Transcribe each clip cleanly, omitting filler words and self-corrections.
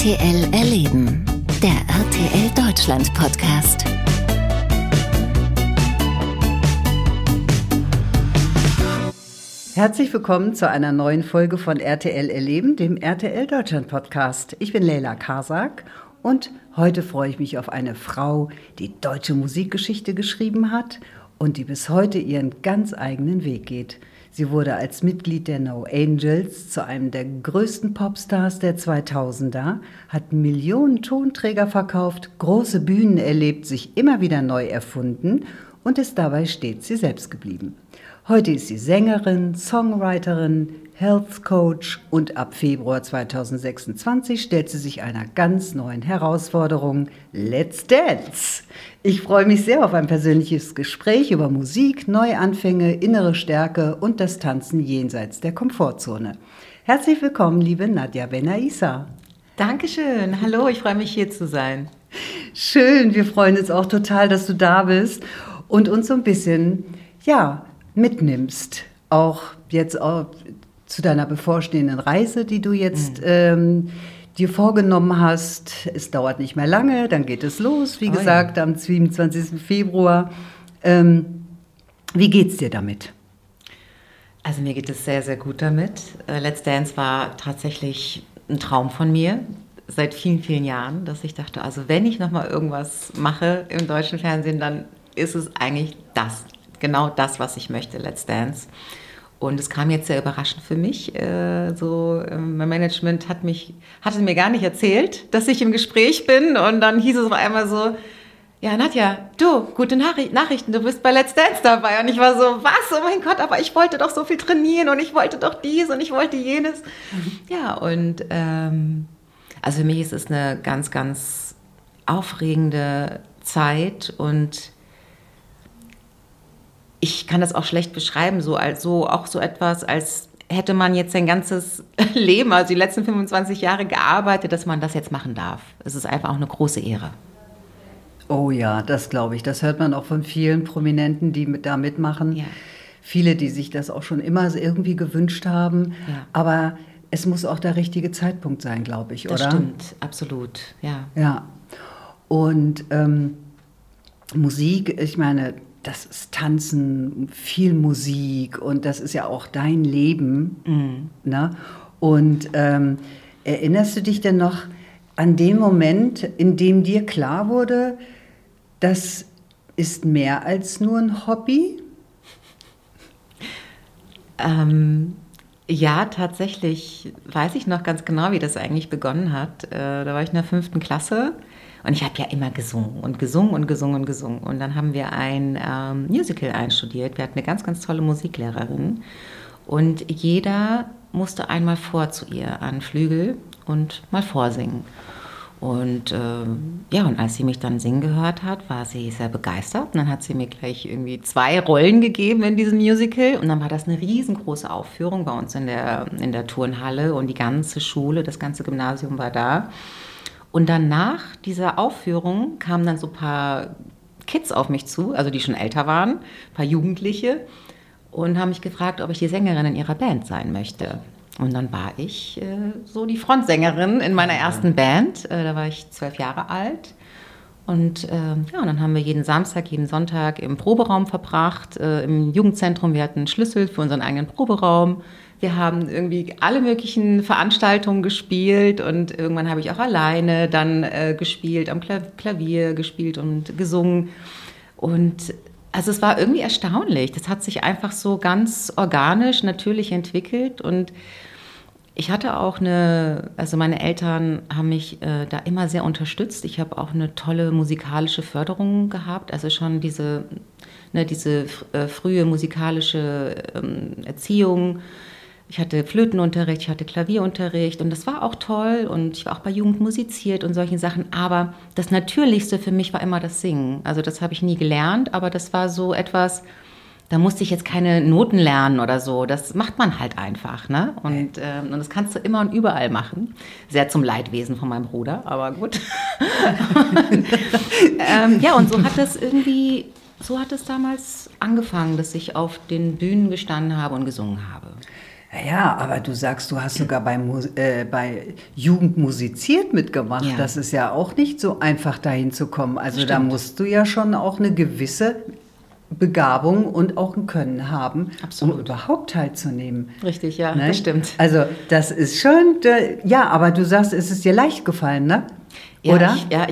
RTL Erleben, der RTL Deutschland Podcast. Herzlich willkommen zu einer neuen Folge von RTL Erleben, dem RTL Deutschland Podcast. Ich bin Leila Karsak und heute freue ich mich auf eine Frau, die deutsche Musikgeschichte geschrieben hat und die bis heute ihren ganz eigenen Weg geht. Sie wurde als Mitglied der No Angels zu einem der größten Popstars der 2000er, hat Millionen Tonträger verkauft, große Bühnen erlebt, sich immer wieder neu erfunden und ist dabei stets sie selbst geblieben. Heute ist sie Sängerin, Songwriterin, Health Coach und ab Februar 2026 stellt sie sich einer ganz neuen Herausforderung: Let's Dance! Ich freue mich sehr auf ein persönliches Gespräch über Musik, Neuanfänge, innere Stärke und das Tanzen jenseits der Komfortzone. Herzlich willkommen, liebe Nadja Benaissa. Dankeschön. Hallo, ich freue mich, hier zu sein. Schön, wir freuen uns auch total, dass du da bist und uns so ein bisschen, mitnimmst. Auch jetzt zu deiner bevorstehenden Reise, die du jetzt dir vorgenommen hast. Es dauert nicht mehr lange, dann geht es los, wie gesagt, am 27. Februar. Wie geht's dir damit? Also mir geht es sehr, sehr gut damit. Let's Dance war tatsächlich ein Traum von mir seit vielen, vielen Jahren, dass ich dachte, also wenn ich nochmal irgendwas mache im deutschen Fernsehen, dann ist es eigentlich genau das, was ich möchte, Let's Dance. Und es kam jetzt sehr überraschend für mich. Mein Management hatte mir gar nicht erzählt, dass ich im Gespräch bin. Und dann hieß es auf einmal so: Ja, Nadja, du, gute Nachrichten, du bist bei Let's Dance dabei. Und ich war so: Was? Oh mein Gott, aber ich wollte doch so viel trainieren und ich wollte doch dies und ich wollte jenes. Ja, und also für mich ist es eine ganz, ganz aufregende Zeit und ich kann das auch schlecht beschreiben, auch so etwas, als hätte man jetzt sein ganzes Leben, also die letzten 25 Jahre gearbeitet, dass man das jetzt machen darf. Es ist einfach auch eine große Ehre. Oh ja, das glaube ich. Das hört man auch von vielen Prominenten, die da mitmachen. Ja. Viele, die sich das auch schon immer irgendwie gewünscht haben. Ja. Aber es muss auch der richtige Zeitpunkt sein, glaube ich, oder? Das stimmt, absolut, ja. Ja. Und Musik, ich meine, das ist Tanzen, viel Musik und das ist ja auch dein Leben. Ne? Und erinnerst du dich denn noch an den Moment, in dem dir klar wurde, das ist mehr als nur ein Hobby? Ja, tatsächlich weiß ich noch ganz genau, wie das eigentlich begonnen hat. Da war ich in der 5. Klasse. Und ich habe ja immer gesungen. Und dann haben wir ein Musical einstudiert. Wir hatten eine ganz, ganz tolle Musiklehrerin. Und jeder musste einmal vor zu ihr an Flügel und mal vorsingen. Und und als sie mich dann singen gehört hat, war sie sehr begeistert. Und dann hat sie mir gleich irgendwie 2 Rollen gegeben in diesem Musical. Und dann war das eine riesengroße Aufführung bei uns in der Turnhalle. Und die ganze Schule, das ganze Gymnasium war da. Und dann nach dieser Aufführung kamen dann so ein paar Kids auf mich zu, also die schon älter waren, ein paar Jugendliche, und haben mich gefragt, ob ich die Sängerin in ihrer Band sein möchte. Und dann war ich so die Frontsängerin in meiner ersten Band. Da war ich 12 Jahre alt. Und dann haben wir jeden Samstag, jeden Sonntag im Proberaum verbracht, im Jugendzentrum. Wir hatten einen Schlüssel für unseren eigenen Proberaum. Wir haben irgendwie alle möglichen Veranstaltungen gespielt und irgendwann habe ich auch alleine dann gespielt, am Klavier gespielt und gesungen. Und also es war irgendwie erstaunlich. Das hat sich einfach so ganz organisch, natürlich entwickelt. Und ich hatte auch meine Eltern haben mich da immer sehr unterstützt. Ich habe auch eine tolle musikalische Förderung gehabt, also schon diese frühe musikalische Erziehung. Ich hatte Flötenunterricht, ich hatte Klavierunterricht und das war auch toll und ich war auch bei Jugend musiziert und solche Sachen. Aber das Natürlichste für mich war immer das Singen. Also das habe ich nie gelernt, aber das war so etwas, da musste ich jetzt keine Noten lernen oder so. Das macht man halt einfach, ne? Und das kannst du immer und überall machen. Sehr zum Leidwesen von meinem Bruder, aber gut. Und so hat es damals angefangen, dass ich auf den Bühnen gestanden habe und gesungen habe. Ja, aber du sagst, du hast sogar bei Jugend musiziert mitgemacht. Ja. Das ist ja auch nicht so einfach, dahin zu kommen. Also da Stimmt. musst du ja schon auch eine gewisse Begabung und auch ein Können haben, Absolut. um überhaupt teilzunehmen. Richtig, ja, Ne? das stimmt. Also das ist schon, ja, aber du sagst, es ist dir leicht gefallen, ne? Ja, Oder?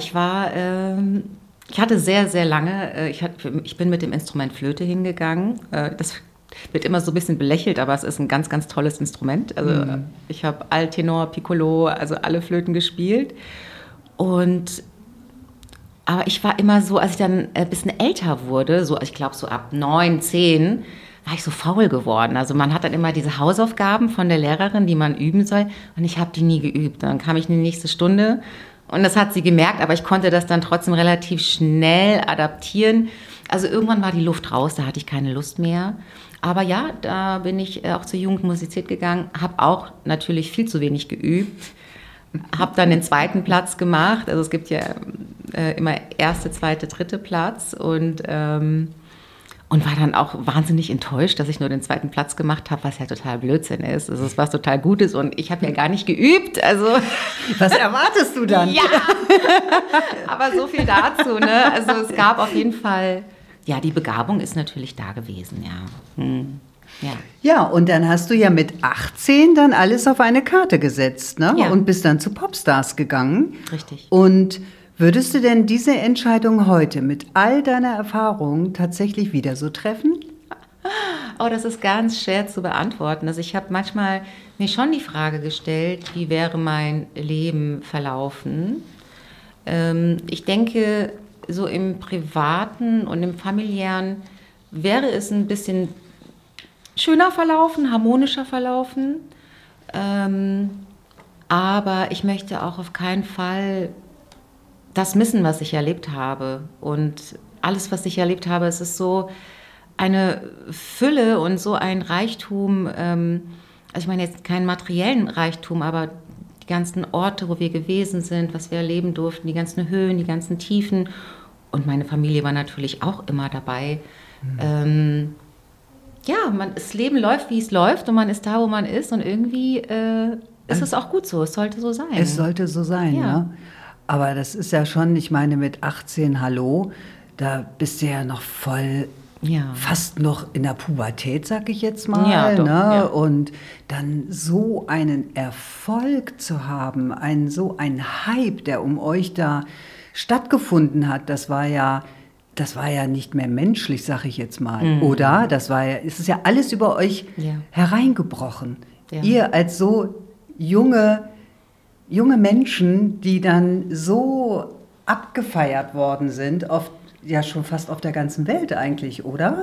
Ich hatte sehr, sehr lange, ich bin mit dem Instrument Flöte hingegangen. Das wird immer so ein bisschen belächelt, aber es ist ein ganz, ganz tolles Instrument. Also ich habe Alttenor, Piccolo, also alle Flöten gespielt. Aber ich war immer so, als ich dann ein bisschen älter wurde, so ich glaube so ab 9, 10, war ich so faul geworden. Also man hat dann immer diese Hausaufgaben von der Lehrerin, die man üben soll, und ich habe die nie geübt. Dann kam ich in die nächste Stunde und das hat sie gemerkt, aber ich konnte das dann trotzdem relativ schnell adaptieren. Also irgendwann war die Luft raus, da hatte ich keine Lust mehr. Aber ja, da bin ich auch zur Jugend musiziert gegangen, habe auch natürlich viel zu wenig geübt. Habe dann den 2. Platz gemacht, also es gibt ja immer 1., 2., 3. Platz und war dann auch wahnsinnig enttäuscht, dass ich nur den 2. Platz gemacht habe, was ja total Blödsinn ist. Also es was total Gutes und ich habe ja gar nicht geübt. Also Was erwartest du dann? ja, aber so viel dazu. Ne? Also es gab auf jeden Fall, ja, die Begabung ist natürlich da gewesen, ja. Ja. Ja, und dann hast du ja mit 18 dann alles auf eine Karte gesetzt, ne? Ja. Und bist dann zu Popstars gegangen. Richtig. Und würdest du denn diese Entscheidung heute mit all deiner Erfahrung tatsächlich wieder so treffen? Oh, das ist ganz schwer zu beantworten. Also ich habe manchmal mir schon die Frage gestellt, wie wäre mein Leben verlaufen? Ich denke, so im Privaten und im Familiären wäre es ein bisschen schöner verlaufen, harmonischer verlaufen. Aber ich möchte auch auf keinen Fall das missen, was ich erlebt habe. Und alles, was ich erlebt habe, es ist so eine Fülle und so ein Reichtum. Also ich meine jetzt keinen materiellen Reichtum, aber die ganzen Orte, wo wir gewesen sind, was wir erleben durften, die ganzen Höhen, die ganzen Tiefen. Und meine Familie war natürlich auch immer dabei. Ja, das Leben läuft, wie es läuft und man ist da, wo man ist und irgendwie ist es auch gut so, es sollte so sein. Es sollte so sein, Ja. ne? Aber das ist ja schon, ich meine, mit 18, hallo, da bist du ja noch voll, Ja. fast noch in der Pubertät, sag ich jetzt mal. Ja, doch, ne? ja. Und dann so einen Erfolg zu haben, so ein Hype, der um euch da stattgefunden hat, das war ja nicht mehr menschlich, sag ich jetzt mal, oder? Es ist ja alles über euch Ja. hereingebrochen. Ja. Ihr als so junge Menschen, die dann so abgefeiert worden sind, ja schon fast auf der ganzen Welt eigentlich, oder?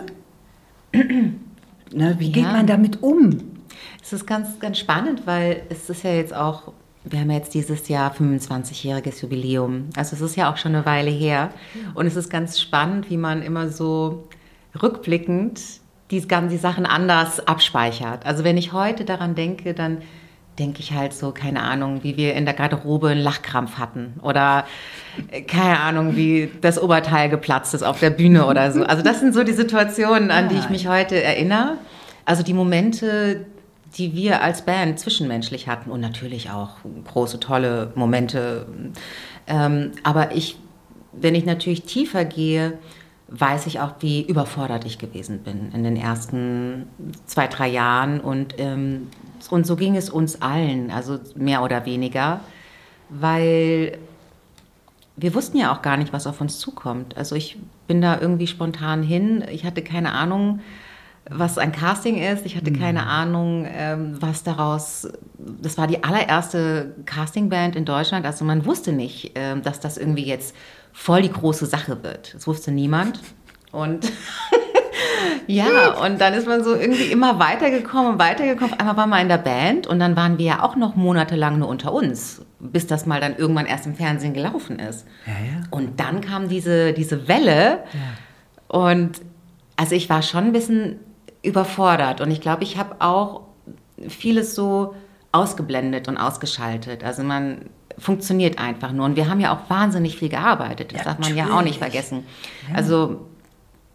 Ne, wie geht Ja. man damit um? Es ist ganz, ganz spannend, weil es ist ja jetzt auch, wir haben ja jetzt dieses Jahr 25-jähriges Jubiläum. Also es ist ja auch schon eine Weile her. Und es ist ganz spannend, wie man immer so rückblickend die Sachen anders abspeichert. Also wenn ich heute daran denke, dann denke ich halt so, keine Ahnung, wie wir in der Garderobe einen Lachkrampf hatten oder keine Ahnung, wie das Oberteil geplatzt ist auf der Bühne oder so. Also das sind so die Situationen, an die ich mich heute erinnere. Also die Momente, die wir als Band zwischenmenschlich hatten und natürlich auch große, tolle Momente. Aber wenn ich natürlich tiefer gehe, weiß ich auch, wie überfordert ich gewesen bin in den ersten 2, 3 Jahren. Und so ging es uns allen, also mehr oder weniger, weil wir wussten ja auch gar nicht, was auf uns zukommt. Also ich bin da irgendwie spontan hin. Ich hatte keine Ahnung, was ein Casting ist. Ich hatte keine Ahnung, was daraus... Das war die allererste Castingband in Deutschland. Also man wusste nicht, dass das irgendwie jetzt voll die große Sache wird. Das wusste niemand. Und ja, und dann ist man so irgendwie immer weitergekommen. Auf einmal waren wir in der Band und dann waren wir ja auch noch monatelang nur unter uns, bis das mal dann irgendwann erst im Fernsehen gelaufen ist. Ja. Und dann kam diese Welle und also ich war schon ein bisschen überfordert und ich glaube, ich habe auch vieles so ausgeblendet und ausgeschaltet. Also man funktioniert einfach nur und wir haben ja auch wahnsinnig viel gearbeitet. Das darf man ja auch nicht vergessen. Ja. Also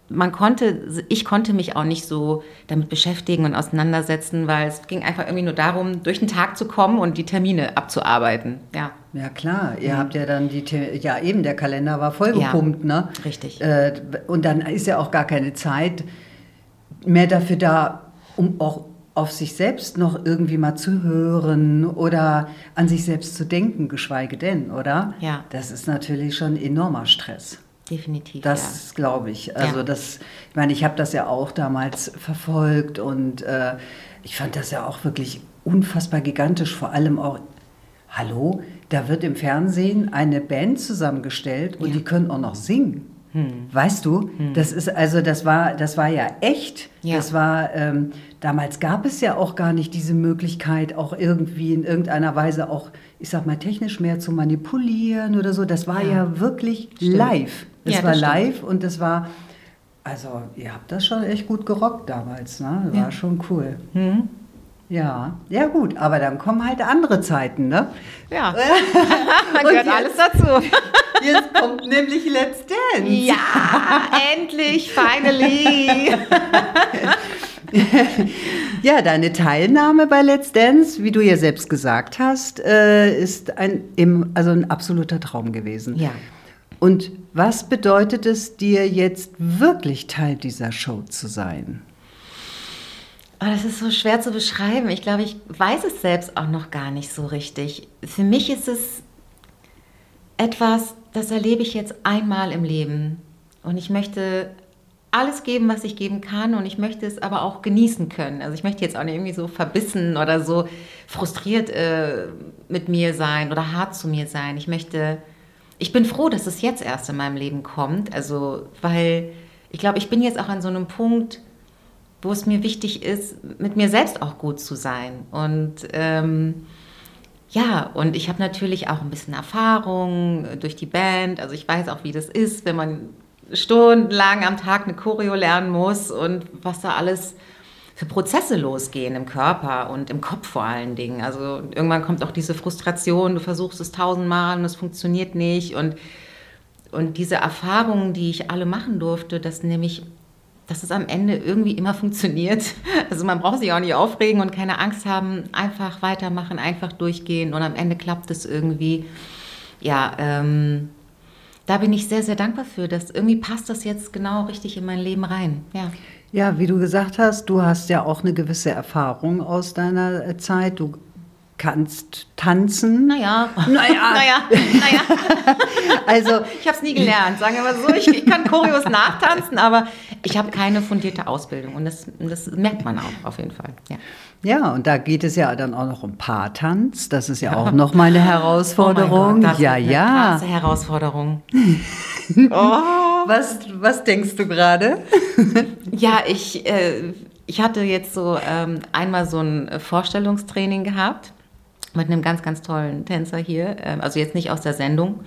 ich konnte mich auch nicht so damit beschäftigen und auseinandersetzen, weil es ging einfach irgendwie nur darum, durch den Tag zu kommen und die Termine abzuarbeiten. Ja, ja klar, ihr habt ja dann der Kalender war vollgepumpt, ne? Richtig. Und dann ist ja auch gar keine Zeit mehr dafür da, um auch auf sich selbst noch irgendwie mal zu hören oder an sich selbst zu denken, geschweige denn, oder? Ja. Das ist natürlich schon enormer Stress. Definitiv, Das glaube ich. Also ich meine, ich habe das ja auch damals verfolgt und ich fand das ja auch wirklich unfassbar gigantisch, vor allem auch, hallo, da wird im Fernsehen eine Band zusammengestellt und die können auch noch singen. Weißt du, das war ja echt. Ja. Das war, damals gab es ja auch gar nicht diese Möglichkeit, auch irgendwie in irgendeiner Weise auch, ich sag mal, technisch mehr zu manipulieren oder so. Das war ja wirklich live. Das war live und das war, also ihr habt das schon echt gut gerockt damals, ne? Das war schon cool. Ja, gut, aber dann kommen halt andere Zeiten, ne? Ja, man gehört alles dazu. Jetzt kommt nämlich Let's Dance. Ja, endlich, finally. Ja, deine Teilnahme bei Let's Dance, wie du ja selbst gesagt hast, ist ein absoluter Traum gewesen. Ja. Und was bedeutet es dir jetzt wirklich Teil dieser Show zu sein? Oh, das ist so schwer zu beschreiben. Ich glaube, ich weiß es selbst auch noch gar nicht so richtig. Für mich ist es etwas, das erlebe ich jetzt einmal im Leben. Und ich möchte alles geben, was ich geben kann. Und ich möchte es aber auch genießen können. Also ich möchte jetzt auch nicht irgendwie so verbissen oder so frustriert mit mir sein oder hart zu mir sein. Ich bin froh, dass es jetzt erst in meinem Leben kommt. Also, weil ich glaube, ich bin jetzt auch an so einem Punkt, wo es mir wichtig ist, mit mir selbst auch gut zu sein. Und und ich habe natürlich auch ein bisschen Erfahrung durch die Band. Also ich weiß auch, wie das ist, wenn man stundenlang am Tag eine Choreo lernen muss und was da alles für Prozesse losgehen im Körper und im Kopf vor allen Dingen. Also irgendwann kommt auch diese Frustration, du versuchst es 1000-mal und es funktioniert nicht. Und diese Erfahrungen, die ich alle machen durfte, dass es am Ende irgendwie immer funktioniert. Also man braucht sich auch nicht aufregen und keine Angst haben, einfach weitermachen, einfach durchgehen und am Ende klappt es irgendwie. Ja, da bin ich sehr, sehr dankbar für, dass irgendwie passt das jetzt genau richtig in mein Leben rein. Ja, wie du gesagt hast, du hast ja auch eine gewisse Erfahrung aus deiner Zeit. Du kannst tanzen. Naja. Also, ich habe es nie gelernt, sagen wir mal so. Ich kann Choreos nachtanzen, aber ich habe keine fundierte Ausbildung. Und das merkt man auch auf jeden Fall. Ja, und da geht es ja dann auch noch um Paartanz. Das ist ja auch noch mal eine Herausforderung. Oh mein Gott, das ist eine krasse Herausforderung. Was denkst du gerade? Ja, ich hatte jetzt so einmal so ein Vorstellungstraining gehabt mit einem ganz, ganz tollen Tänzer hier. Also jetzt nicht aus der Sendung.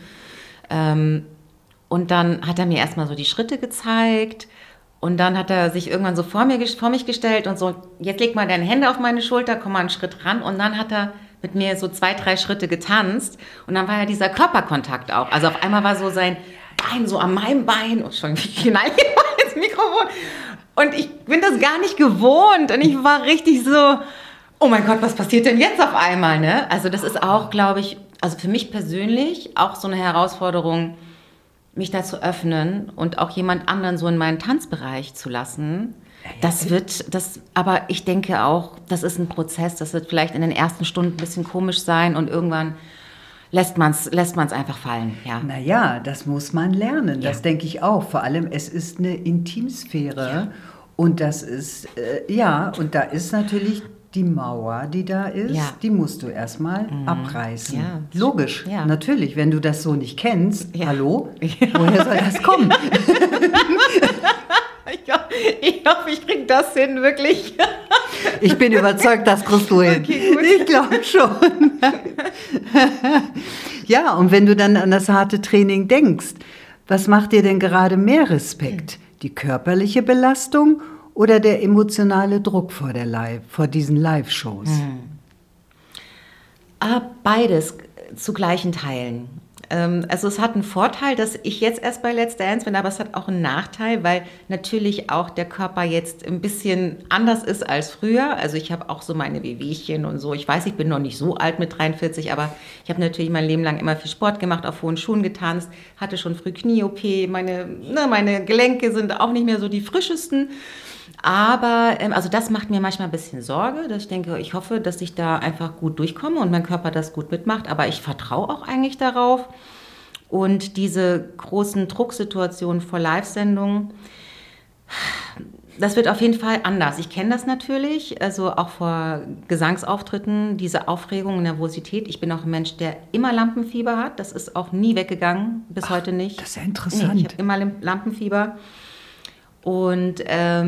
Und dann hat er mir erstmal so die Schritte gezeigt. Und dann hat er sich irgendwann so vor mich gestellt und so, jetzt leg mal deine Hände auf meine Schulter, komm mal einen Schritt ran. Und dann hat er mit mir so 2, 3 Schritte getanzt. Und dann war ja dieser Körperkontakt auch. Also auf einmal war so sein Bein so an meinem Bein. Und schon knall ich mal ins Mikrofon. Und ich bin das gar nicht gewohnt. Und ich war richtig so, oh mein Gott, was passiert denn jetzt auf einmal? Ne? Also das ist auch, glaube ich, also für mich persönlich auch so eine Herausforderung, mich da zu öffnen und auch jemand anderen so in meinen Tanzbereich zu lassen. Aber ich denke auch, das ist ein Prozess, das wird vielleicht in den ersten Stunden ein bisschen komisch sein und irgendwann lässt man's einfach fallen. Ja. Naja, das muss man lernen, das denke ich auch. Vor allem, es ist eine Intimsphäre und das ist, und da ist natürlich die Mauer, die da ist, die musst du erstmal abreißen. Ja. Logisch, natürlich. Wenn du das so nicht kennst, hallo, woher soll das kommen? Ich hoffe, ich kriege das hin, wirklich. Ich bin überzeugt, das kriegst du hin. Okay, gut. Ich glaube schon. Ja, und wenn du dann an das harte Training denkst, was macht dir denn gerade mehr Respekt? Die körperliche Belastung oder der emotionale Druck vor diesen Live-Shows? Beides zu gleichen Teilen. Also es hat einen Vorteil, dass ich jetzt erst bei Let's Dance bin, aber es hat auch einen Nachteil, weil natürlich auch der Körper jetzt ein bisschen anders ist als früher. Also ich habe auch so meine Wehwehchen und so. Ich weiß, ich bin noch nicht so alt mit 43, aber ich habe natürlich mein Leben lang immer viel Sport gemacht, auf hohen Schuhen getanzt, hatte schon früh Knie-OP, meine Gelenke sind auch nicht mehr so die frischesten. Aber also das macht mir manchmal ein bisschen Sorge, dass ich denke, ich hoffe, dass ich da einfach gut durchkomme und mein Körper das gut mitmacht. Aber ich vertraue auch eigentlich darauf. Und diese großen Drucksituationen vor Live-Sendungen, das wird auf jeden Fall anders. Ich kenne das natürlich, also auch vor Gesangsauftritten, diese Aufregung und Nervosität. Ich bin auch ein Mensch, der immer Lampenfieber hat. Das ist auch nie weggegangen, bis heute nicht. Das ist ja interessant. Nee, ich habe immer Lampenfieber. Und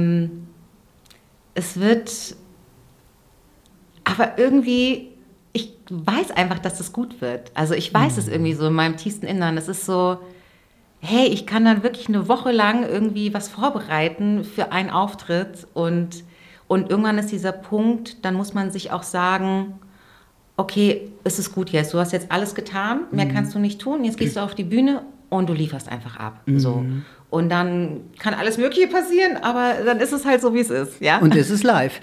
es wird, aber irgendwie, ich weiß einfach, dass es gut wird. Also ich weiß es irgendwie so in meinem tiefsten Innern. Es ist so, hey, ich kann dann wirklich eine Woche lang irgendwie was vorbereiten für einen Auftritt und irgendwann ist dieser Punkt, dann muss man sich auch sagen, okay, es ist gut jetzt, du hast jetzt alles getan, mehr kannst du nicht tun, jetzt gehst du auf die Bühne und du lieferst einfach ab. So. Und dann kann alles Mögliche passieren, aber dann ist es halt so, wie es ist. Ja? Und es ist live.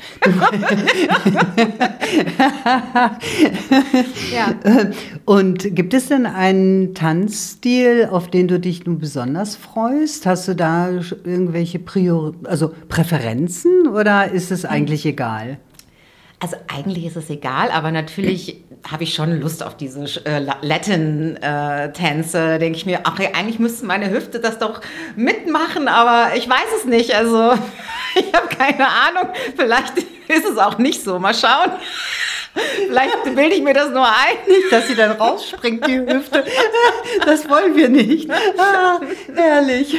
Ja. Und gibt es denn einen Tanzstil, auf den du dich nun besonders freust? Hast du da irgendwelche Präferenzen oder ist es eigentlich egal? Also eigentlich ist es egal, aber natürlich habe ich schon Lust auf diese Latin-Tänze. Da denke ich mir, ach, eigentlich müsste meine Hüfte das doch mitmachen, aber ich weiß es nicht. Also ich habe keine Ahnung. Vielleicht ist es auch nicht so. Mal schauen. Vielleicht bilde ich mir das nur ein. Nicht, dass sie dann rausspringt, die Hüfte. Das wollen wir nicht. Ah, herrlich.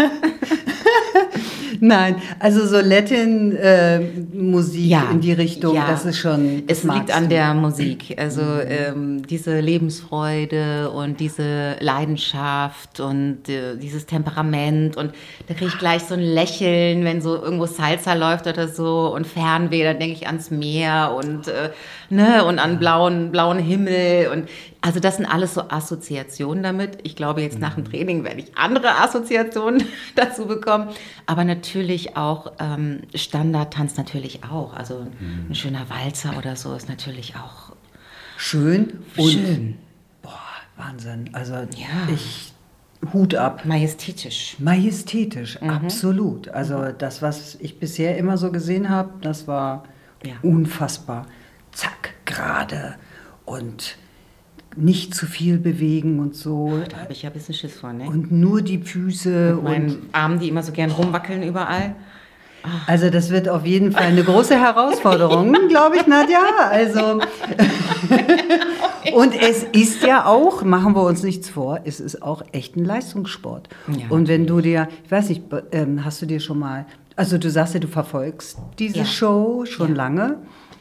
Nein, also so Latin-Musik in die Richtung, das ist schon... Es liegt an der Musik, also diese Lebensfreude und diese Leidenschaft und dieses Temperament und da kriege ich gleich so ein Lächeln, wenn so irgendwo Salsa läuft oder so und Fernweh, da denke ich ans Meer und an blauen Himmel und also das sind alles so Assoziationen damit. Ich glaube, jetzt nach dem Training werde ich andere Assoziationen dazu bekommen. Aber natürlich auch Standardtanz natürlich auch. Also ein schöner Walzer oder so ist natürlich auch schön. Und schön. Boah, Wahnsinn. Also Hut ab. Majestätisch. Majestätisch, absolut. Also das, was ich bisher immer so gesehen habe, das war unfassbar. Zack, gerade und nicht zu viel bewegen und so. Da habe ich ja ein bisschen Schiss vor, ne? Und nur die Füße. Mit meinen Armen, die immer so gern rumwackeln überall. Also das wird auf jeden Fall eine große Herausforderung, glaube ich, Nadja. Also und es ist ja auch, machen wir uns nichts vor, es ist auch echt ein Leistungssport. Ja, und wenn du dir, ich weiß nicht, hast du dir schon mal, also du sagst ja, du verfolgst diese Show schon lange.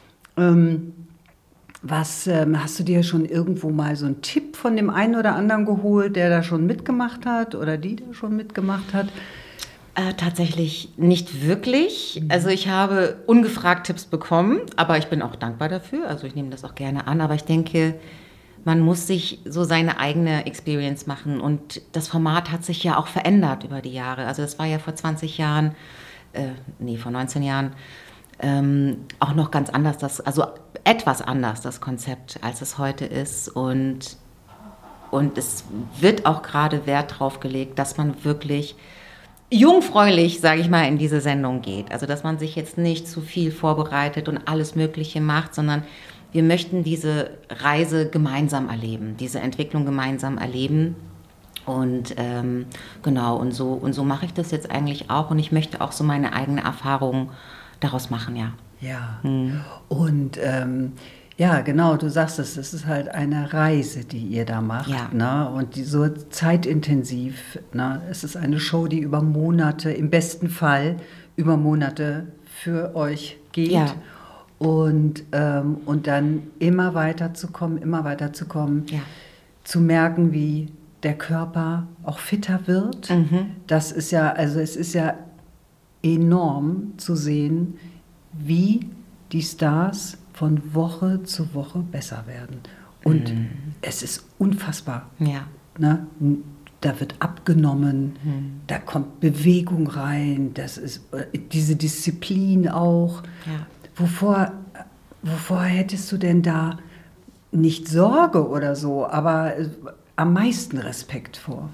Hast du dir schon irgendwo mal so einen Tipp von dem einen oder anderen geholt, der da schon mitgemacht hat oder die da schon mitgemacht hat? Tatsächlich nicht wirklich. Also ich habe ungefragt Tipps bekommen, aber ich bin auch dankbar dafür. Also ich nehme das auch gerne an, aber ich denke, man muss sich so seine eigene Experience machen und das Format hat sich ja auch verändert über die Jahre. Also das war ja vor 20 Jahren, vor 19 Jahren, auch noch ganz anders, also etwas anders das Konzept, als es heute ist und es wird auch gerade Wert drauf gelegt, dass man wirklich jungfräulich, sage ich mal, in diese Sendung geht. Also dass man sich jetzt nicht zu viel vorbereitet und alles Mögliche macht, sondern wir möchten diese Reise gemeinsam erleben, diese Entwicklung gemeinsam erleben. Und und so mache ich das jetzt eigentlich auch und ich möchte auch so meine eigene Erfahrung daraus machen, ja. Ja, und genau, du sagst es ist halt eine Reise, die ihr da macht, ne? Und die so zeitintensiv, ne? Es ist eine Show, die über Monate, im besten Fall über Monate für euch geht. Ja. Und dann immer weiter zu kommen, zu merken, wie der Körper auch fitter wird. Das ist ja, also es ist ja enorm zu sehen, wie die Stars von Woche zu Woche besser werden. Und es ist unfassbar. Ja. ne? Da wird abgenommen, da kommt Bewegung rein, das ist diese Disziplin auch. Ja. Wovor hättest du denn da nicht Sorge oder so, aber am meisten Respekt vor?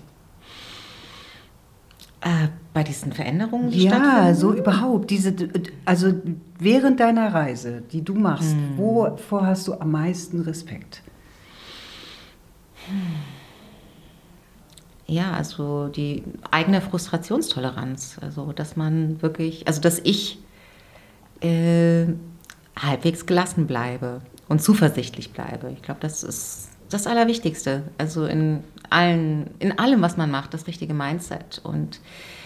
Bei diesen Veränderungen, die Ja, stattfinden? so überhaupt. Also während deiner Reise, die du machst, wovor hast du am meisten Respekt? Ja, also die eigene Frustrationstoleranz. Also, dass man wirklich, also dass ich halbwegs gelassen bleibe und zuversichtlich bleibe. Ich glaube, das ist das Allerwichtigste. Also in allem, was man macht, das richtige Mindset. Und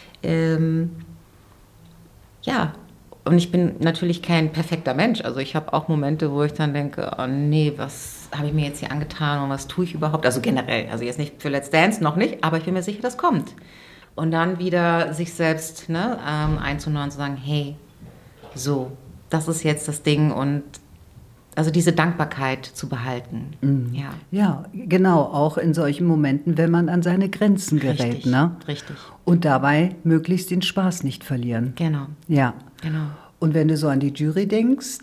ja, und ich bin natürlich kein perfekter Mensch. Also ich habe auch Momente, wo ich dann denke, oh nee, was habe ich mir jetzt hier angetan und was tue ich überhaupt? Also generell, also jetzt nicht für Let's Dance, noch nicht, aber ich bin mir sicher, das kommt. Und dann wieder sich selbst einzunehmen und zu sagen, hey, so, das ist jetzt das Ding und also diese Dankbarkeit zu behalten. Ja. Ja, genau, auch in solchen Momenten, wenn man an seine Grenzen gerät. Richtig, Ne? richtig. Und dabei möglichst den Spaß nicht verlieren. Genau. Ja. Genau. Und wenn du so an die Jury denkst?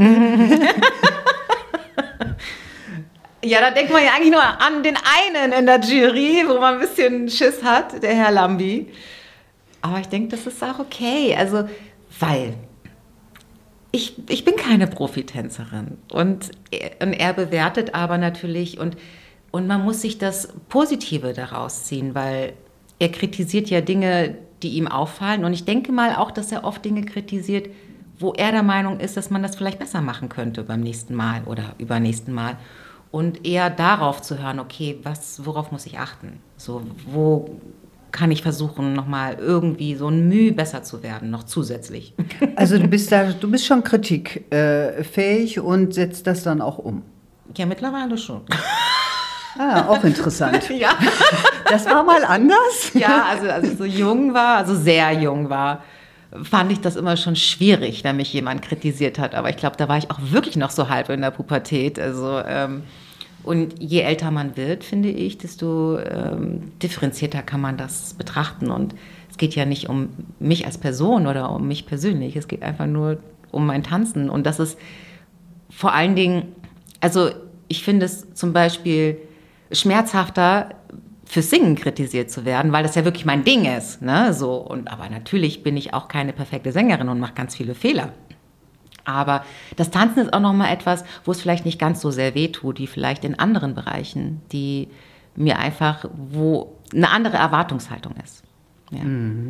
Ja, da denkt man ja eigentlich nur an den einen in der Jury, wo man ein bisschen Schiss hat, der Herr Lambi. Aber ich denke, das ist auch okay. Also, weil ich bin keine Profitänzerin. Und er bewertet aber natürlich, und man muss sich das Positive daraus ziehen, weil er kritisiert ja Dinge, die ihm auffallen. Und ich denke mal auch, dass er oft Dinge kritisiert, wo er der Meinung ist, dass man das vielleicht besser machen könnte beim nächsten Mal oder übernächsten Mal. Und eher darauf zu hören, okay, worauf muss ich achten? So, wo kann ich versuchen, nochmal irgendwie so ein Mühe besser zu werden, noch zusätzlich. Also du bist schon kritikfähig und setzt das dann auch um. Ja, mittlerweile schon. Ah, auch interessant. Ja. Das war mal anders? Ja, also als ich so jung war, also sehr jung war, fand ich das immer schon schwierig, wenn mich jemand kritisiert hat. Aber ich glaube, da war ich auch wirklich noch so halb in der Pubertät. Also und je älter man wird, finde ich, desto differenzierter kann man das betrachten. Und es geht ja nicht um mich als Person oder um mich persönlich. Es geht einfach nur um mein Tanzen. Und das ist vor allen Dingen, also ich finde es zum Beispiel schmerzhafter, fürs Singen kritisiert zu werden, weil das ja wirklich mein Ding ist. Ne? So, aber natürlich bin ich auch keine perfekte Sängerin und mache ganz viele Fehler. Aber das Tanzen ist auch nochmal etwas, wo es vielleicht nicht ganz so sehr wehtut, wie vielleicht in anderen Bereichen, die mir einfach, wo eine andere Erwartungshaltung ist. Ja,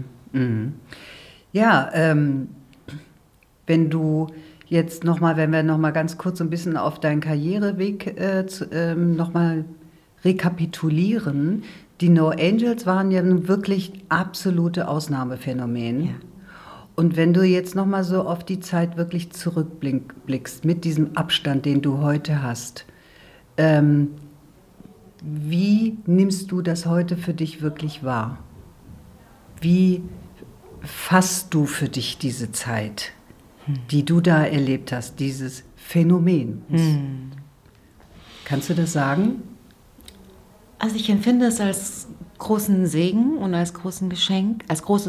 Ja, wenn du jetzt nochmal, wenn wir nochmal ganz kurz so ein bisschen auf deinen Karriereweg nochmal rekapitulieren. Die No Angels waren ja nun wirklich absolute Ausnahmephänomen. Ja. Und wenn du jetzt nochmal so auf die Zeit wirklich zurückblickst, mit diesem Abstand, den du heute hast, wie nimmst du das heute für dich wirklich wahr? Wie fasst du für dich diese Zeit, die du da erlebt hast, dieses Phänomen? Kannst du das sagen? Also ich empfinde es als großen Segen und als großes Geschenk.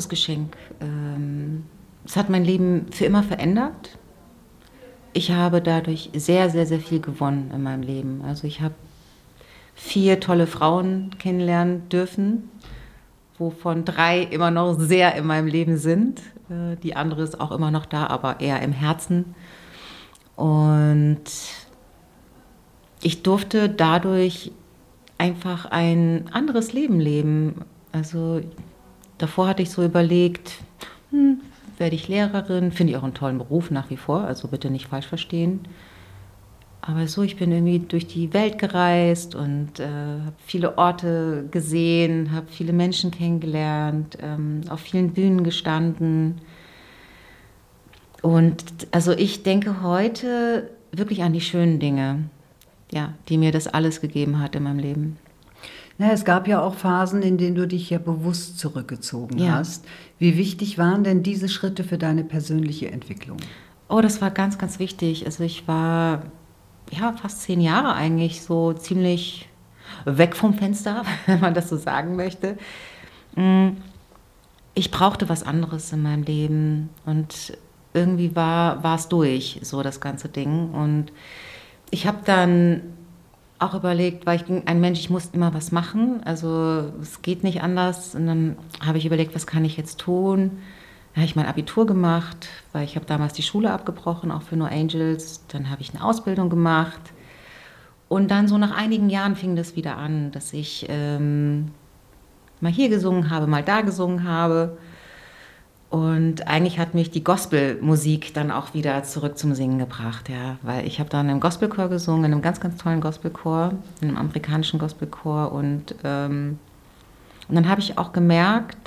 Es hat mein Leben für immer verändert. Ich habe dadurch sehr, sehr, sehr viel gewonnen in meinem Leben. Also ich habe 4 tolle Frauen kennenlernen dürfen, wovon 3 immer noch sehr in meinem Leben sind. Die andere ist auch immer noch da, aber eher im Herzen. Und ich durfte dadurch einfach ein anderes Leben leben. Also davor hatte ich so überlegt, werde ich Lehrerin, finde ich auch einen tollen Beruf nach wie vor, also bitte nicht falsch verstehen. Aber so, ich bin irgendwie durch die Welt gereist und habe viele Orte gesehen, habe viele Menschen kennengelernt, auf vielen Bühnen gestanden. Und also ich denke heute wirklich an die schönen Dinge, ja, die mir das alles gegeben hat in meinem Leben. Ja, es gab ja auch Phasen, in denen du dich ja bewusst zurückgezogen hast. Wie wichtig waren denn diese Schritte für deine persönliche Entwicklung? Oh, das war ganz, ganz wichtig. Also ich war ja fast 10 Jahre eigentlich so ziemlich weg vom Fenster, wenn man das so sagen möchte. Ich brauchte was anderes in meinem Leben und irgendwie war es durch, so das ganze Ding. Und ich habe dann auch überlegt, weil ich bin ein Mensch, ich muss immer was machen, also es geht nicht anders. Und dann habe ich überlegt, was kann ich jetzt tun? Dann habe ich mein Abitur gemacht, weil ich habe damals die Schule abgebrochen, auch für No Angels. Dann habe ich eine Ausbildung gemacht. Und dann so nach einigen Jahren fing das wieder an, dass ich mal hier gesungen habe, mal da gesungen habe. Und eigentlich hat mich die Gospelmusik dann auch wieder zurück zum Singen gebracht, ja, weil ich habe dann im Gospelchor gesungen, in einem ganz, ganz tollen Gospelchor, in einem amerikanischen Gospelchor. Und dann habe ich auch gemerkt,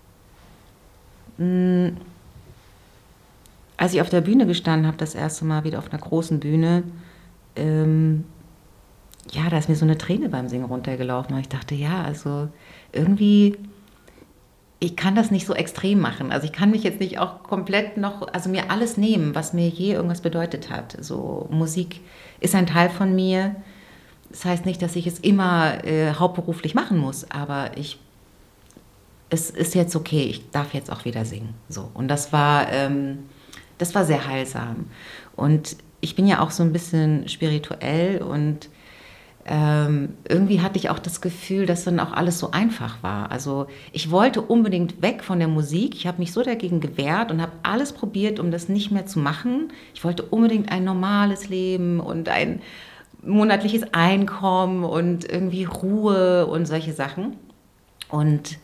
als ich auf der Bühne gestanden habe, das erste Mal wieder auf einer großen Bühne, ja, da ist mir so eine Träne beim Singen runtergelaufen. Und ich dachte, ja, also irgendwie, ich kann das nicht so extrem machen. Also ich kann mich jetzt nicht auch komplett noch, also mir alles nehmen, was mir je irgendwas bedeutet hat. So Musik ist ein Teil von mir. Das heißt nicht, dass ich es immer hauptberuflich machen muss, aber es ist jetzt okay, ich darf jetzt auch wieder singen. So. Und das war sehr heilsam. Und ich bin ja auch so ein bisschen spirituell und irgendwie hatte ich auch das Gefühl, dass dann auch alles so einfach war. Also ich wollte unbedingt weg von der Musik. Ich habe mich so dagegen gewehrt und habe alles probiert, um das nicht mehr zu machen. Ich wollte unbedingt ein normales Leben und ein monatliches Einkommen und irgendwie Ruhe und solche Sachen. Und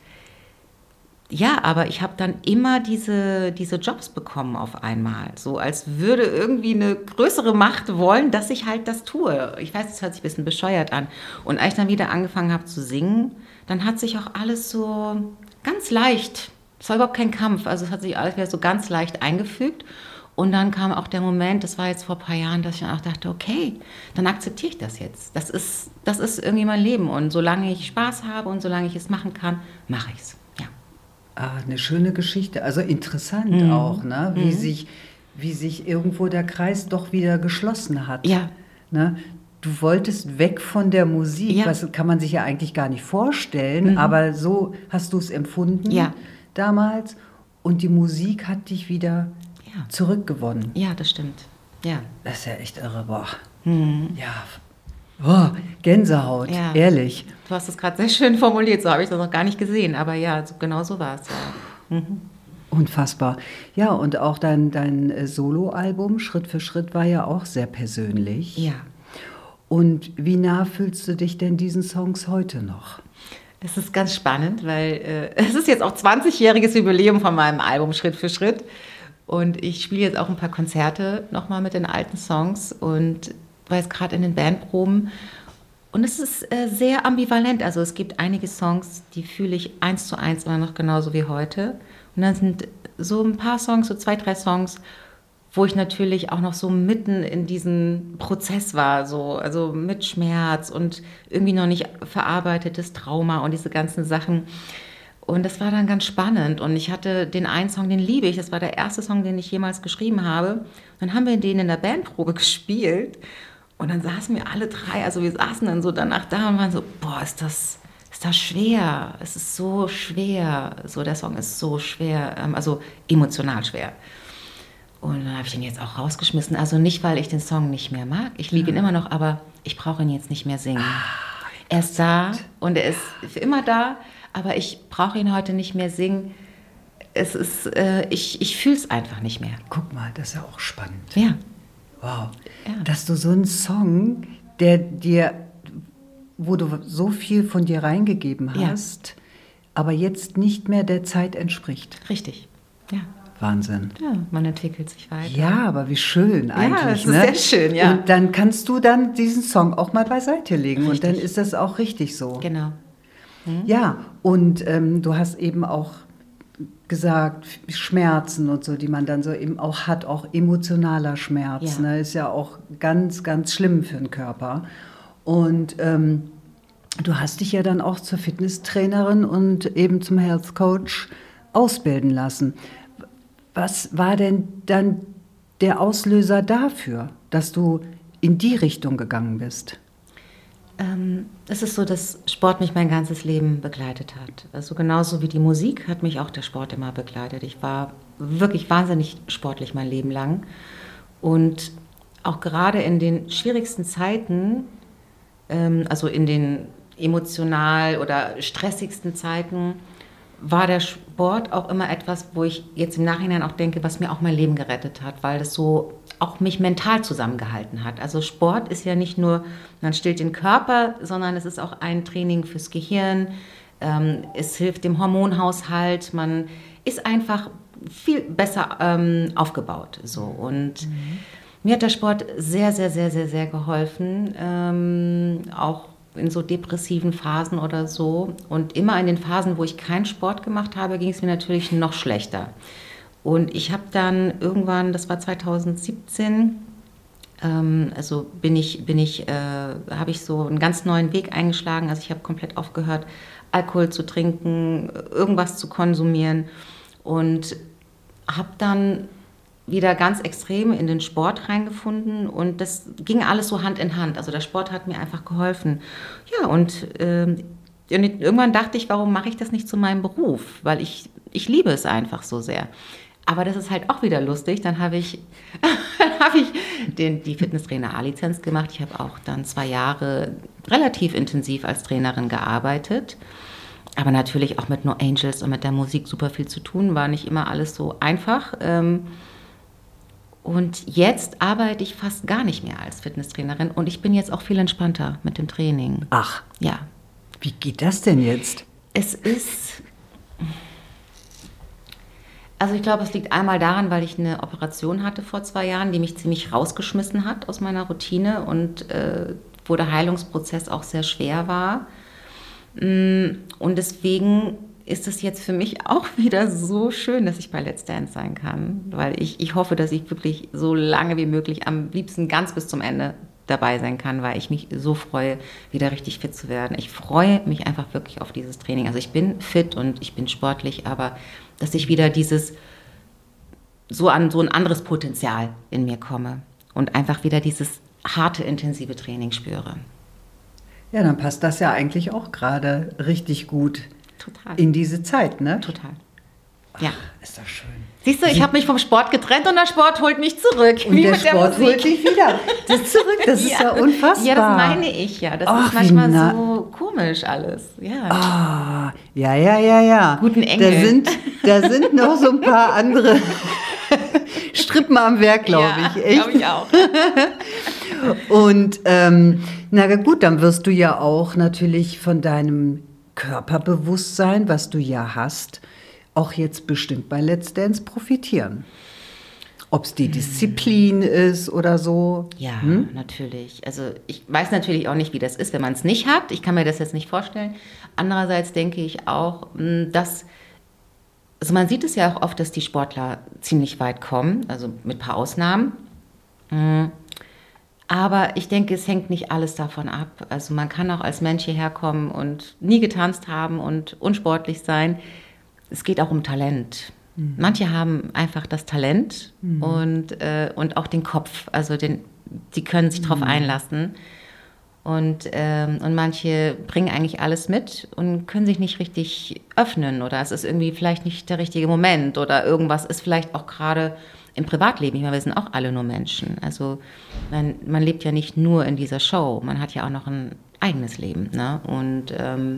ja, aber ich habe dann immer diese Jobs bekommen auf einmal. So als würde irgendwie eine größere Macht wollen, dass ich halt das tue. Ich weiß, das hört sich ein bisschen bescheuert an. Und als ich dann wieder angefangen habe zu singen, dann hat sich auch alles so ganz leicht, es war überhaupt kein Kampf, also es hat sich alles wieder so ganz leicht eingefügt. Und dann kam auch der Moment, das war jetzt vor ein paar Jahren, dass ich dann auch dachte, okay, dann akzeptiere ich das jetzt. Das ist irgendwie mein Leben. Und solange ich Spaß habe und solange ich es machen kann, mache ich es. Ah, eine schöne Geschichte, also interessant auch, ne? Wie sich irgendwo der Kreis doch wieder geschlossen hat. Ja. Ne? Du wolltest weg von der Musik, das kann man sich ja eigentlich gar nicht vorstellen, aber so hast du es empfunden damals und die Musik hat dich wieder zurückgewonnen. Ja, das stimmt. Ja. Das ist ja echt irre, boah. Ja. Oh, Gänsehaut, ehrlich. Du hast es gerade sehr schön formuliert, so habe ich das noch gar nicht gesehen, aber ja, genau so war es. Ja. Unfassbar. Ja, und auch dein Soloalbum Schritt für Schritt war ja auch sehr persönlich. Ja. Und wie nah fühlst du dich denn diesen Songs heute noch? Es ist ganz spannend, weil es ist jetzt auch 20-jähriges Jubiläum von meinem Album Schritt für Schritt und ich spiele jetzt auch ein paar Konzerte nochmal mit den alten Songs und war jetzt gerade in den Bandproben und es ist sehr ambivalent. Also es gibt einige Songs, die fühle ich 1:1 immer noch genauso wie heute. Und dann sind so ein paar Songs, so 2, 3 Songs, wo ich natürlich auch noch so mitten in diesem Prozess war, so, also mit Schmerz und irgendwie noch nicht verarbeitetes Trauma und diese ganzen Sachen. Und das war dann ganz spannend. Und ich hatte den einen Song, den liebe ich. Das war der erste Song, den ich jemals geschrieben habe. Dann haben wir den in der Bandprobe gespielt. Und dann saßen wir alle 3, also wir saßen dann so danach da und waren so, boah, ist das schwer, es ist so schwer, so der Song ist so schwer, also emotional schwer. Und dann habe ich ihn jetzt auch rausgeschmissen, also nicht, weil ich den Song nicht mehr mag, ich liebe ihn immer noch, aber ich brauche ihn jetzt nicht mehr singen. Er ist da und er ist für immer da, aber ich brauche ihn heute nicht mehr singen. Es ist, ich fühle es einfach nicht mehr. Guck mal, das ist ja auch spannend. Ja. Wow, dass du so einen Song, wo du so viel von dir reingegeben hast, aber jetzt nicht mehr der Zeit entspricht. Richtig, ja. Wahnsinn. Ja, man entwickelt sich weiter. Ja, aber wie schön eigentlich. Ja, das ist sehr schön, ja. Und dann kannst du dann diesen Song auch mal beiseite legen richtig. Und dann ist das auch richtig so. Genau. Ja, und du hast eben auch gesagt, Schmerzen und so, die man dann so eben auch hat, auch emotionaler Schmerz, ne, ist ja auch ganz, ganz schlimm für den Körper. Und du hast dich ja dann auch zur Fitnesstrainerin und eben zum Health Coach ausbilden lassen. Was war denn dann der Auslöser dafür, dass du in die Richtung gegangen bist? Es ist so, dass Sport mich mein ganzes Leben begleitet hat. Also genauso wie die Musik hat mich auch der Sport immer begleitet. Ich war wirklich wahnsinnig sportlich mein Leben lang. Und auch gerade in den schwierigsten Zeiten, also in den emotional oder stressigsten Zeiten, war der Sport auch immer etwas, wo ich jetzt im Nachhinein auch denke, was mir auch mein Leben gerettet hat, weil das so auch mich mental zusammengehalten hat. Also Sport ist ja nicht nur, man stillt den Körper, sondern es ist auch ein Training fürs Gehirn. Es hilft dem Hormonhaushalt. Man ist einfach viel besser aufgebaut. So. Und mir hat der Sport sehr, sehr, sehr, sehr, sehr geholfen, auch in so depressiven Phasen oder so. Und immer in den Phasen, wo ich keinen Sport gemacht habe, ging es mir natürlich noch schlechter. Und ich habe dann irgendwann, das war 2017, also habe ich so einen ganz neuen Weg eingeschlagen. Also ich habe komplett aufgehört, Alkohol zu trinken, irgendwas zu konsumieren und habe dann wieder ganz extrem in den Sport reingefunden und das ging alles so Hand in Hand. Also der Sport hat mir einfach geholfen. Ja, und irgendwann dachte ich, warum mache ich das nicht zu meinem Beruf? Weil ich liebe es einfach so sehr. Aber das ist halt auch wieder lustig. Dann habe ich die Fitnesstrainer A-Lizenz gemacht. Ich habe auch dann 2 Jahre relativ intensiv als Trainerin gearbeitet. Aber natürlich auch mit No Angels und mit der Musik super viel zu tun. War nicht immer alles so einfach. Und jetzt arbeite ich fast gar nicht mehr als Fitnesstrainerin. Und ich bin jetzt auch viel entspannter mit dem Training. Ach. Ja. Wie geht das denn jetzt? Also ich glaube, es liegt einmal daran, weil ich eine Operation hatte vor 2 Jahren, die mich ziemlich rausgeschmissen hat aus meiner Routine und wo der Heilungsprozess auch sehr schwer war. Und deswegen ist es jetzt für mich auch wieder so schön, dass ich bei Let's Dance sein kann, weil ich hoffe, dass ich wirklich so lange wie möglich, am liebsten ganz bis zum Ende dabei sein kann, weil ich mich so freue, wieder richtig fit zu werden. Ich freue mich einfach wirklich auf dieses Training. Also ich bin fit und ich bin sportlich, aber dass ich wieder an so ein anderes Potenzial in mir komme und einfach wieder dieses harte, intensive Training spüre. Ja, dann passt das ja eigentlich auch gerade richtig gut. Total. In diese Zeit, ne? Total. Ja. Ach, ist doch schön. Siehst du, ich habe mich vom Sport getrennt und der Sport holt mich zurück. Und wie der mit der Sport Musik. holt dich wieder. Das ist ja unfassbar. Ja, das meine ich ja. Das ist manchmal so komisch alles. Ja. Ja. Guten Engel. Da sind noch so ein paar andere Strippen am Werk, glaube ich. Echt? Glaube ich auch. Und na gut, dann wirst du ja auch natürlich von deinem Körperbewusstsein, was du ja hast, auch jetzt bestimmt bei Let's Dance profitieren. Ob es die Disziplin ist oder so. Ja, natürlich. Also ich weiß natürlich auch nicht, wie das ist, wenn man es nicht hat. Ich kann mir das jetzt nicht vorstellen. Andererseits denke ich auch, dass, also man sieht es ja auch oft, dass die Sportler ziemlich weit kommen, also mit ein paar Ausnahmen. Aber ich denke, es hängt nicht alles davon ab. Also man kann auch als Mensch hierher kommen und nie getanzt haben und unsportlich sein. Es geht auch um Talent. Manche haben einfach das Talent und auch den Kopf. Also die können sich darauf einlassen. Und manche bringen eigentlich alles mit und können sich nicht richtig öffnen. Oder es ist irgendwie vielleicht nicht der richtige Moment. Oder irgendwas ist vielleicht auch gerade im Privatleben. Ich meine, wir sind auch alle nur Menschen. Also man lebt ja nicht nur in dieser Show. Man hat ja auch noch ein eigenes Leben. Ne? Und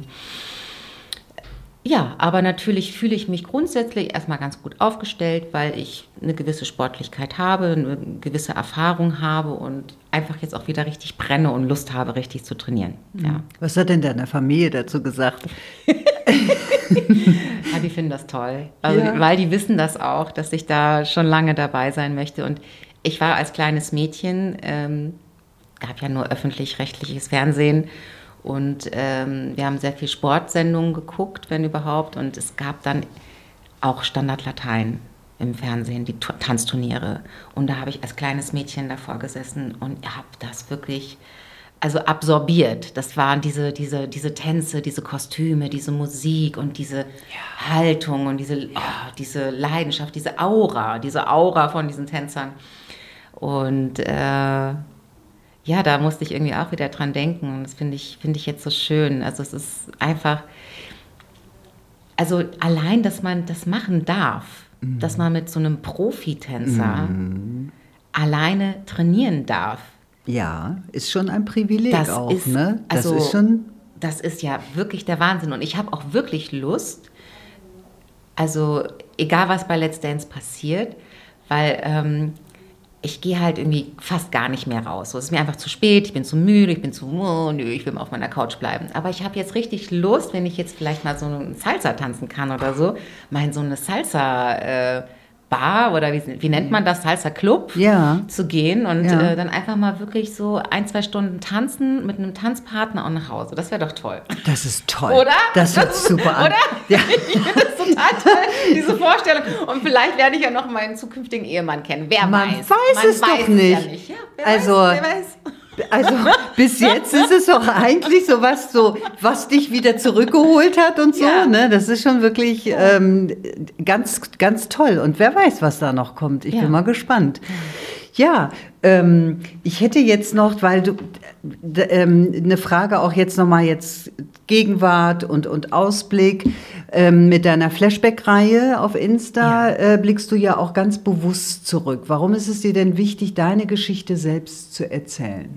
ja, aber natürlich fühle ich mich grundsätzlich erstmal ganz gut aufgestellt, weil ich eine gewisse Sportlichkeit habe, eine gewisse Erfahrung habe und einfach jetzt auch wieder richtig brenne und Lust habe, richtig zu trainieren. Ja. Was hat denn deine Familie dazu gesagt? Ja, die finden das toll, also, weil die wissen das auch, dass ich da schon lange dabei sein möchte. Und ich war als kleines Mädchen, gab ja nur öffentlich-rechtliches Fernsehen, und wir haben sehr viel Sportsendungen geguckt, wenn überhaupt. Und es gab dann auch Standard-Latein im Fernsehen, die Tanzturniere. Und da habe ich als kleines Mädchen davor gesessen und habe das wirklich absorbiert. Das waren diese Tänze, diese Kostüme, diese Musik und diese Haltung und diese Leidenschaft, diese Aura von diesen Tänzern. Und ja, da musste ich irgendwie auch wieder dran denken und das finde ich jetzt so schön. Also es ist einfach, also allein, dass man das machen darf, dass man mit so einem Profitänzer alleine trainieren darf. Ja, ist schon ein Privileg Das auch, ist, ne? Das also, ist schon... Das ist ja wirklich der Wahnsinn. Und ich habe auch wirklich Lust, also egal was bei Let's Dance passiert, weil ich gehe halt irgendwie fast gar nicht mehr raus. So, es ist mir einfach zu spät, ich bin zu müde, ich will mal auf meiner Couch bleiben. Aber ich habe jetzt richtig Lust, wenn ich jetzt vielleicht mal so eine Salsa tanzen kann oder so, mal in so eine Salsa Bar oder wie nennt man das, Salsa Club zu gehen und dann einfach mal wirklich so 1-2 Stunden tanzen mit einem Tanzpartner und nach Hause. Das wäre doch toll. Das ist toll. Oder? Das hört super an. Oder? Ja. Ich finde das total toll, diese Vorstellung. Und vielleicht werde ich ja noch meinen zukünftigen Ehemann kennen. Wer Man weiß. weiß es doch nicht. Ja nicht. Ja, wer Also, weiß. Also bis jetzt ist es doch eigentlich was dich wieder zurückgeholt hat und so, ne? Das ist schon wirklich ganz, ganz toll. Und wer weiß, was da noch kommt. Ich bin mal gespannt. Ja, ich hätte jetzt noch, weil du eine Frage auch jetzt nochmal jetzt Gegenwart und Ausblick. Mit deiner Flashback-Reihe auf Insta blickst du ja auch ganz bewusst zurück. Warum ist es dir denn wichtig, deine Geschichte selbst zu erzählen?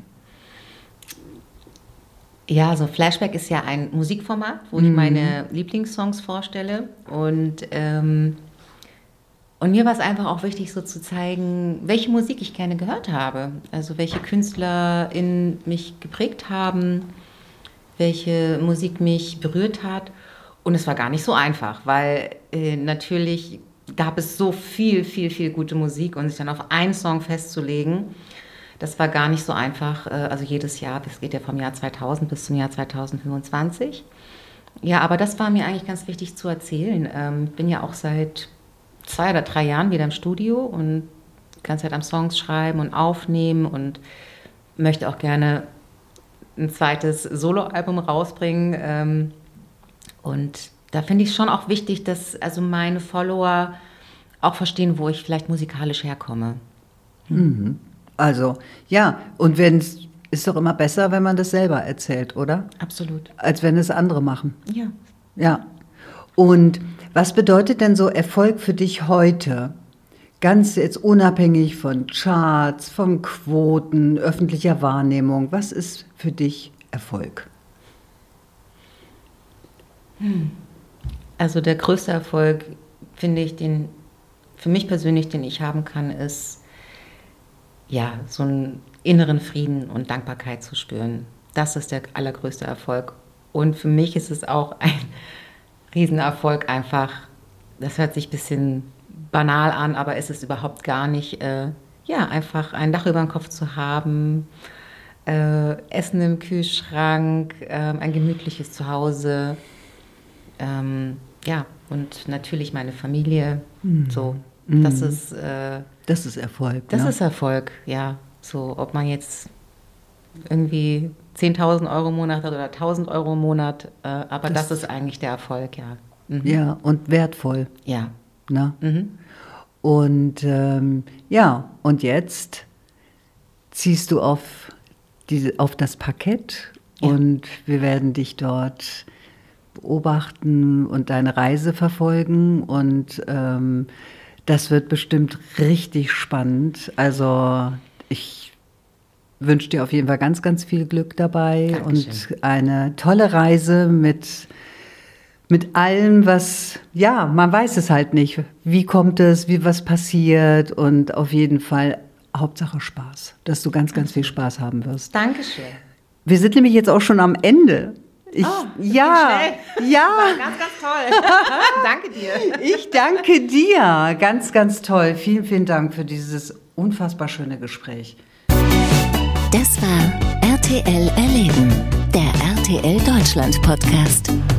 Ja, so Flashback ist ja ein Musikformat, wo ich meine Lieblingssongs vorstelle. Und mir war es einfach auch wichtig, so zu zeigen, welche Musik ich gerne gehört habe. Also welche Künstler in mich geprägt haben, welche Musik mich berührt hat. Und es war gar nicht so einfach, weil natürlich gab es so viel gute Musik und sich dann auf einen Song festzulegen, das war gar nicht so einfach. Also jedes Jahr, das geht ja vom Jahr 2000 bis zum Jahr 2025. Ja, aber das war mir eigentlich ganz wichtig zu erzählen. Ich bin ja auch seit 2 oder 3 Jahren wieder im Studio und die ganze Zeit am Songs schreiben und aufnehmen und möchte auch gerne ein zweites Soloalbum rausbringen. Und da finde ich es schon auch wichtig, dass also meine Follower auch verstehen, wo ich vielleicht musikalisch herkomme. Also, ja, und ist doch immer besser, wenn man das selber erzählt, oder? Absolut. Als wenn es andere machen. Ja. Ja. Und was bedeutet denn so Erfolg für dich heute? Ganz jetzt unabhängig von Charts, von Quoten, öffentlicher Wahrnehmung. Was ist für dich Erfolg? Also der größte Erfolg, finde ich, für mich persönlich, den ich haben kann, ist, ja, so einen inneren Frieden und Dankbarkeit zu spüren. Das ist der allergrößte Erfolg. Und für mich ist es auch ein Riesenerfolg einfach, das hört sich ein bisschen banal an, aber es ist überhaupt gar nicht, einfach ein Dach über dem Kopf zu haben, Essen im Kühlschrank, ein gemütliches Zuhause, und natürlich meine Familie, so, das ist Erfolg. Das ist Erfolg, ja. So, ob man jetzt irgendwie 10.000 Euro im Monat hat oder 1.000 Euro im Monat, aber das ist eigentlich der Erfolg, ja. Ja, und wertvoll. Ja. Na? Und und jetzt ziehst du auf das Parkett und wir werden dich dort beobachten und deine Reise verfolgen und das wird bestimmt richtig spannend. Also ich wünsche dir auf jeden Fall ganz, ganz viel Glück dabei. Dankeschön. Und eine tolle Reise mit allem, was, man weiß es halt nicht. Wie kommt es, was passiert und auf jeden Fall Hauptsache Spaß, dass du ganz, ganz viel Spaß haben wirst. Dankeschön. Wir sind nämlich jetzt auch schon am Ende. War ganz, ganz toll. Danke dir. Ich danke dir. Ganz, ganz toll. Vielen, vielen Dank für dieses unfassbar schöne Gespräch. Das war RTL Erleben, der RTL Deutschland Podcast.